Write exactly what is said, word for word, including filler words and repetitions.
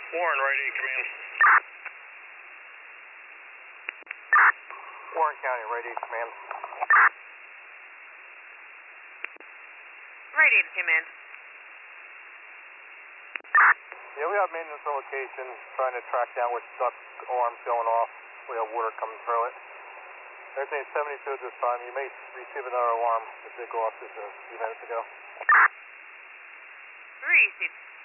Warren, Radiant Command. Warren County, Radiant Command. Radiant Command. Yeah, we have maintenance on location, trying to track down which duct arm's going off. We have water coming through it. Everything's seventy-two at this time. You may receive another alarm that did go off just a few minutes ago. Received.